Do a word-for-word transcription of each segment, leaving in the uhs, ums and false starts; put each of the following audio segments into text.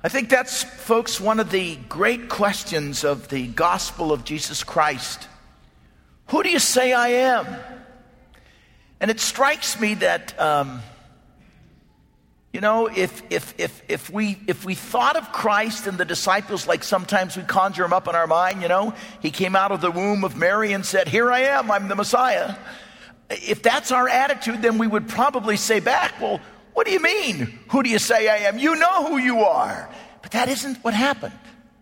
I think that's, folks, one of the great questions of the gospel of Jesus Christ. Who do you say I am? And it strikes me that, um, you know, if if if if we if we thought of Christ and the disciples like sometimes we conjure him up in our mind, you know, he came out of the womb of Mary and said, "Here I am, I'm the Messiah." If that's our attitude, then we would probably say back, "Well, what do you mean? Who do you say I am? You know who you are." But that isn't what happened.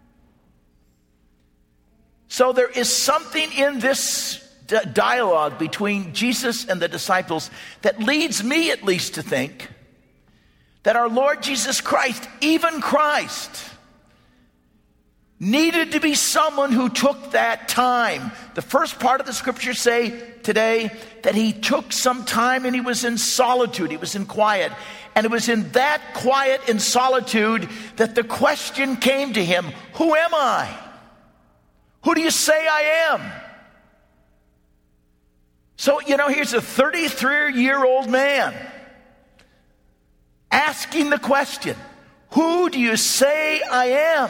So there is something in this d- dialogue between Jesus and the disciples that leads me at least to think that our Lord Jesus Christ, even Christ, needed to be someone who took that time. The first part of the scripture say today that he took some time and he was in solitude, he was in quiet. And it was in that quiet and solitude that the question came to him, who am I? Who do you say I am? So, you know, here's a thirty-three-year-old man asking the question, who do you say I am?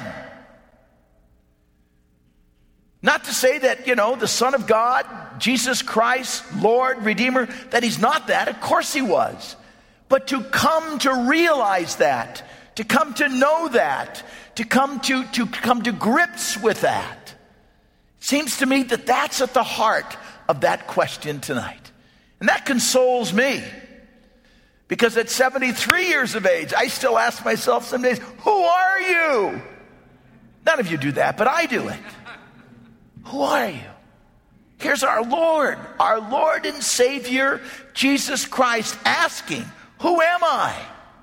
Not to say that, you know, the Son of God, Jesus Christ, Lord, Redeemer, that he's not that. Of course he was. But to come to realize that, to come to know that, to come to, to come to grips with that, it seems to me that that's at the heart of that question tonight. And that consoles me. Because at seventy-three years of age, I still ask myself some days, who are you? None of you do that, but I do it. Who are you? Here's our Lord, our Lord and Savior, Jesus Christ, asking, who am I?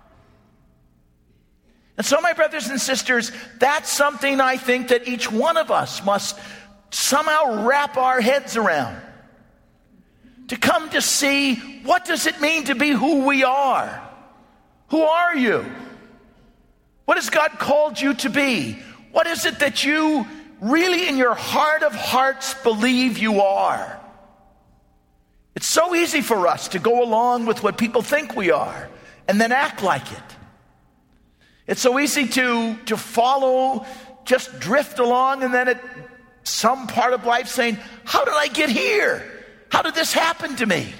And so, my brothers and sisters, that's something I think that each one of us must somehow wrap our heads around. To come to see, what does it mean to be who we are? Who are you? What has God called you to be? What is it that you really in your heart of hearts believe you are? It's so easy for us to go along with what people think we are and then act like it. It's so easy to, to follow, just drift along, and then at some part of life saying, how did I get here? How did this happen to me?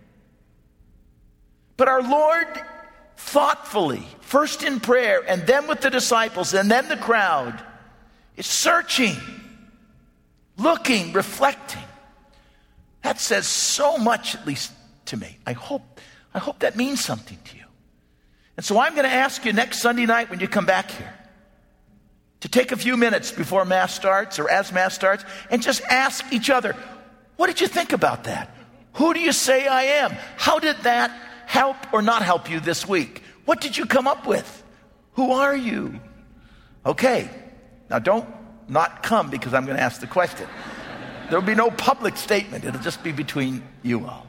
But our Lord thoughtfully, first in prayer and then with the disciples and then the crowd, is searching, looking, reflecting. That says so much, at least to me. I hope, I hope that means something to you. And so I'm going to ask you next Sunday night when you come back here to take a few minutes before Mass starts or as Mass starts and just ask each other, what did you think about that? Who do you say I am? How did that help or not help you this week? What did you come up with? Who are you? Okay, now don't not come because I'm going to ask the question. There will be no public statement. It'll just be between you all.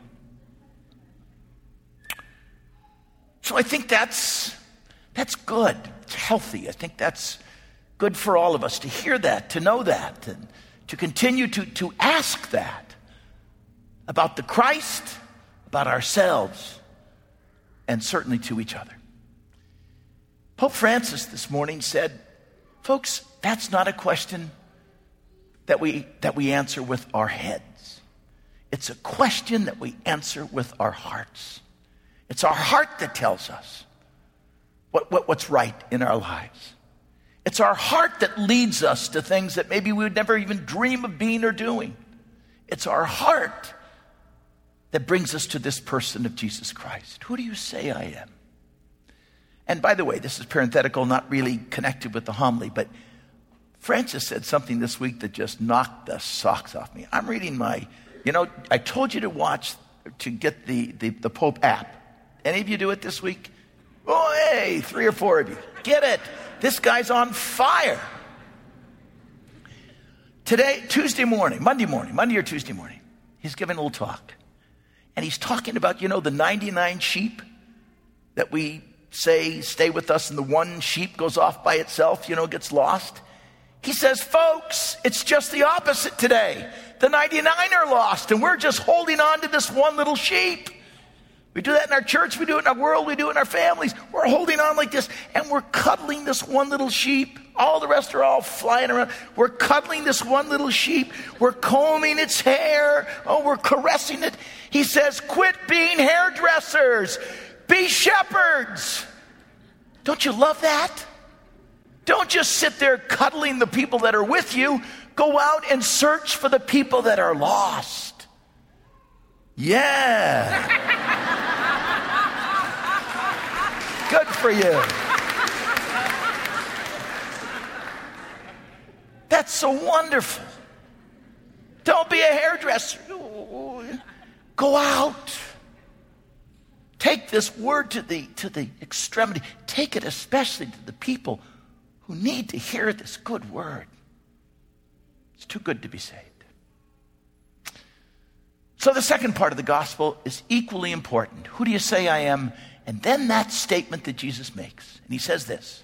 So I think that's that's good. It's healthy. I think that's good for all of us to hear that, to know that, and to continue to, to ask that about the Christ, about ourselves, and certainly to each other. Pope Francis this morning said, folks, that's not a question that we that we answer with our heads. It's a question that we answer with our hearts. It's our heart that tells us what, what, what's right in our lives. It's our heart that leads us to things that maybe we would never even dream of being or doing. It's our heart that brings us to this person of Jesus Christ. Who do you say I am? And by the way, this is parenthetical, not really connected with the homily, but Francis said something this week that just knocked the socks off me. I'm reading my, you know, I told you to watch, to get the, the, the Pope app. Any of you do it this week? Oh, hey, three or four of you. Get it. This guy's on fire. Today, Tuesday morning, Monday morning, Monday or Tuesday morning, he's giving a little talk. And he's talking about, you know, the ninety-nine sheep that we say stay with us and the one sheep goes off by itself, you know, gets lost. He says, folks, it's just the opposite today. The ninety-nine are lost and we're just holding on to this one little sheep. We do that in our church, we do it in our world, we do it in our families. We're holding on like this, and we're cuddling this one little sheep. All the rest are all flying around. We're cuddling this one little sheep. We're combing its hair. Oh, we're caressing it. He says, quit being hairdressers. Be shepherds. Don't you love that? Don't just sit there cuddling the people that are with you. Go out and search for the people that are lost. Yeah. Good for you. That's so wonderful. Don't be a hairdresser. Go out. Take this word to the, to the extremity. Take it especially to the people who need to hear this good word. It's too good to be saved. So the second part of the gospel is equally important. Who do you say I am? And then that statement that Jesus makes. And he says this.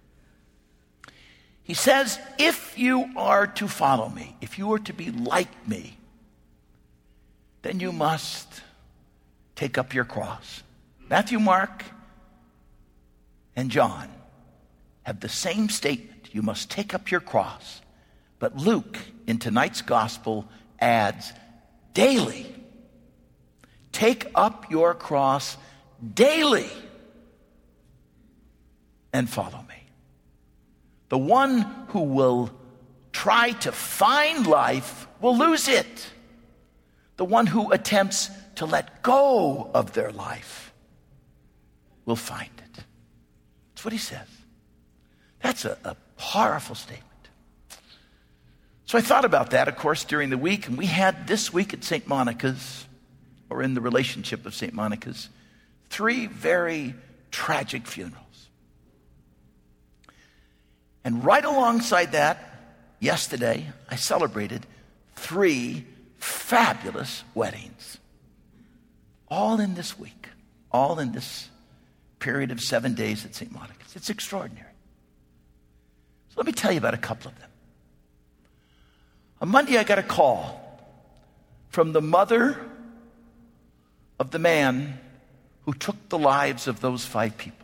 He says, if you are to follow me, if you are to be like me, then you must take up your cross. Matthew, Mark, and John have the same statement. You must take up your cross. But Luke, in tonight's gospel, adds daily. Take up your cross daily and follow me. The one who will try to find life will lose it. The one who attempts to let go of their life will find it. That's what he says. That's a, a powerful statement. So I thought about that, of course, during the week, and we had this week at Saint Monica's, or in the relationship of Saint Monica's, three very tragic funerals. And right alongside that, yesterday, I celebrated three fabulous weddings. All in this week. All in this period of seven days at Saint Monica's. It's extraordinary. So let me tell you about a couple of them. On Monday, I got a call from the mother of the man who took the lives of those five people.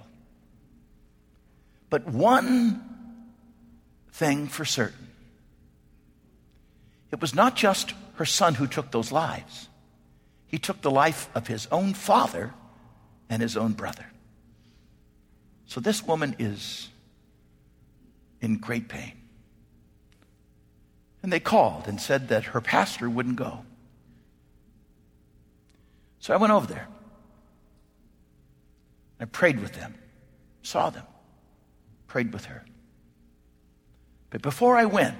But one thing for certain. It was not just her son who took those lives. He took the life of his own father and his own brother. So this woman is in great pain. And they called and said that her pastor wouldn't go. So I went over there. I prayed with them, saw them, prayed with her. But before I went,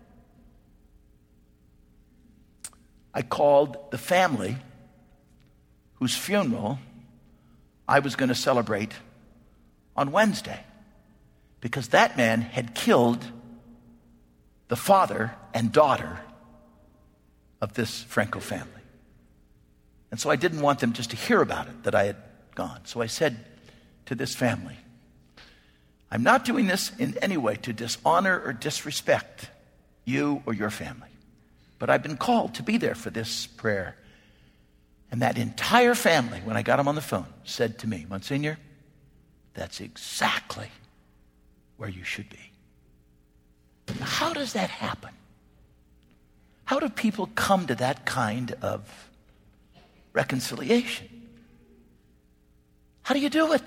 I called the family whose funeral I was going to celebrate on Wednesday, because that man had killed the father and daughter of this Franco family. And so I didn't want them just to hear about it, that I had gone. So I said to this family, I'm not doing this in any way to dishonor or disrespect you or your family, but I've been called to be there for this prayer. And that entire family, when I got them on the phone, said to me, Monsignor, that's exactly where you should be. Now, how does that happen? How do people come to that kind of reconciliation? How do you do it?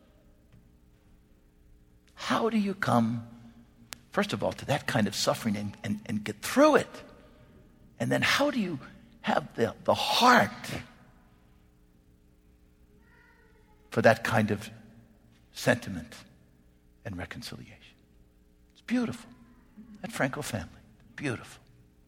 How do you come, first of all, to that kind of suffering and, and, and get through it? And then how do you have the, the heart for that kind of sentiment and reconciliation? It's beautiful. That Franco family, beautiful.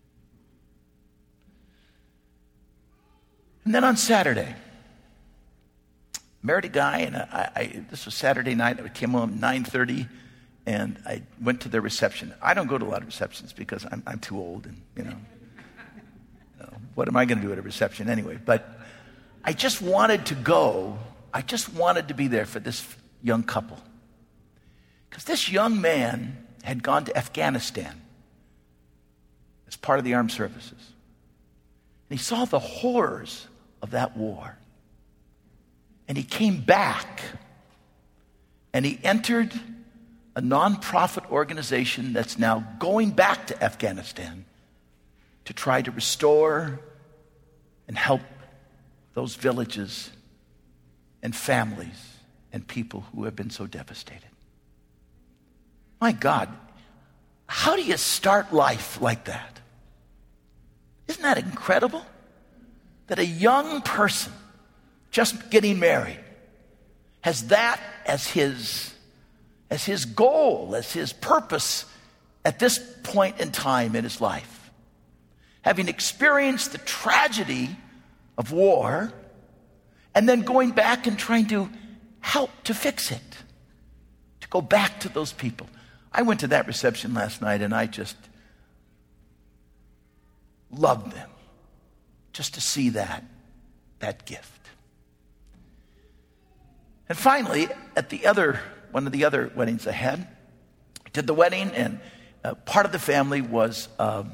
And then on Saturday, married a guy, and I, I, this was Saturday night. I came home at nine thirty, and I went to their reception. I don't go to a lot of receptions because I'm, I'm too old, and you know, you know, what am I going to do at a reception anyway? But I just wanted to go. I just wanted to be there for this young couple, because this young man had gone to Afghanistan as part of the armed services. And he saw the horrors of that war. And he came back and he entered a nonprofit organization that's now going back to Afghanistan to try to restore and help those villages and families and people who have been so devastated. My God, how do you start life like that? Isn't that incredible? That a young person just getting married has that as his, as his goal, as his purpose at this point in time in his life. Having experienced the tragedy of war, and then going back and trying to help to fix it, to go back to those people. I went to that reception last night and I just loved them, just to see that, that gift. And finally, at the other, one of the other weddings I had, I did the wedding, and uh, part of the family was, um,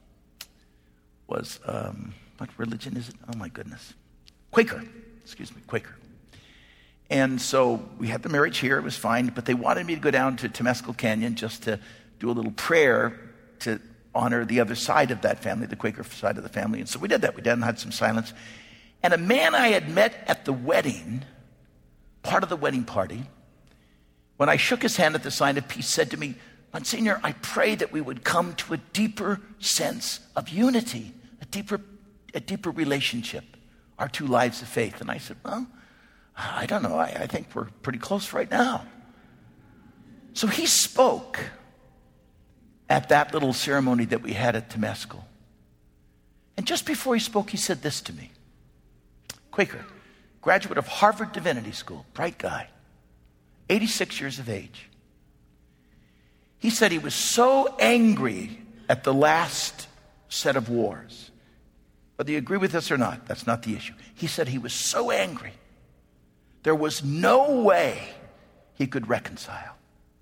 was um, what religion is it? Oh my goodness. Quaker, excuse me, Quaker. And so we had the marriage here, it was fine, but they wanted me to go down to Temescal Canyon just to do a little prayer to honor the other side of that family, the Quaker side of the family. And so we did that. We did and had some silence. And a man I had met at the wedding, part of the wedding party, when I shook his hand at the sign of peace, said to me, Monsignor, I pray that we would come to a deeper sense of unity, a deeper, a deeper relationship, our two lives of faith. And I said, well, I don't know. I, I think we're pretty close right now. So he spoke at that little ceremony that we had at Temescal. And just before he spoke, he said this to me. Quaker, graduate of Harvard Divinity School, bright guy, eighty-six years of age. He said he was so angry at the last set of wars. Whether you agree with this or not, that's not the issue. He said he was so angry. There was no way he could reconcile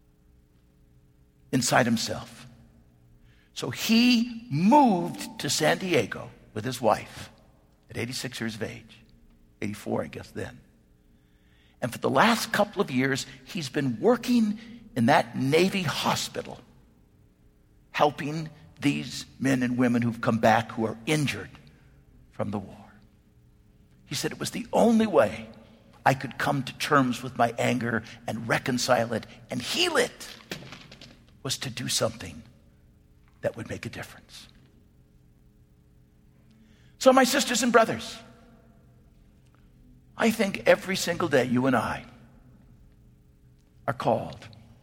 inside himself. So he moved to San Diego with his wife at eighty-six years of age, eighty-four, I guess then. And for the last couple of years, he's been working in that Navy hospital, helping these men and women who've come back who are injured from the war. He said it was the only way I could come to terms with my anger and reconcile it and heal it, was to do something that would make a difference. So my sisters and brothers, I think every single day you and I are called.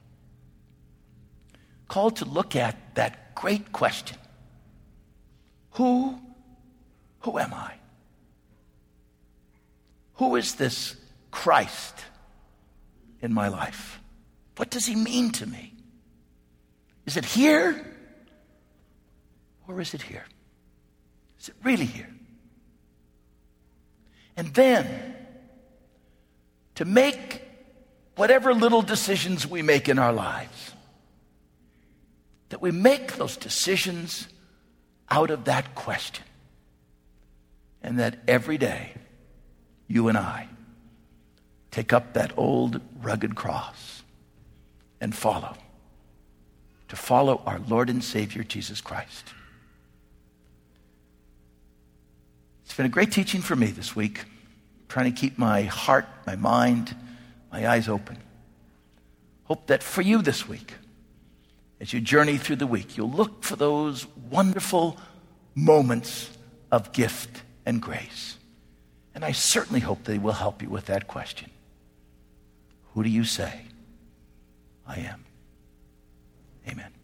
Called to look at that great question. Who, who am I? Who is this Christ in my life? What does he mean to me? Is it here? Or is it here? Is it really here? And then, to make whatever little decisions we make in our lives, that we make those decisions out of that question. And that every day, you and I take up that old rugged cross and follow. To follow our Lord and Savior, Jesus Christ. It's been a great teaching for me this week. I'm trying to keep my heart, my mind, my eyes open. Hope that for you this week, as you journey through the week, you'll look for those wonderful moments of gift and grace. And I certainly hope they will help you with that question. Who do you say I am? Amen.